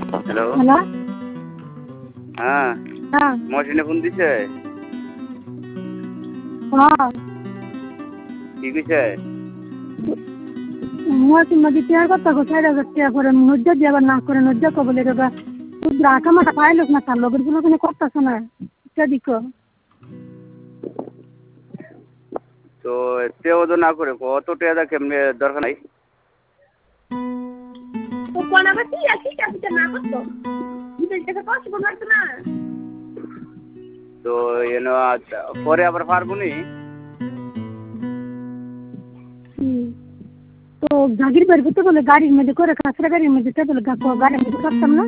Hello hello. হ্যাঁ হ্যাঁ। মহসিনে phone দিছে হ্যাঁ। কি কইছে মহাসিন নদী পেয়ার কথা কো 4,000 টাকা করে নজ্জা দিয়ে আবার না করে নজ্জা কো বলে দাদা রাখা মাটা পাইলস না তার লগের গুলো কোনো করতেছ না দিক তো তেও তো না করে কত টাকা কেমনে দরকার নাই তো কোন আবার কি আছে ক্যাপিটাল না করতো বিদেশ থেকে পসিবল হতো না। তো এনো পরে আবার পারবো নি তো জাগির বের করতে বলে গাড়ির মধ্যে করে কাঁচরা গাড়ির মধ্যে বলে গাড়ির মধ্যে করতাম না।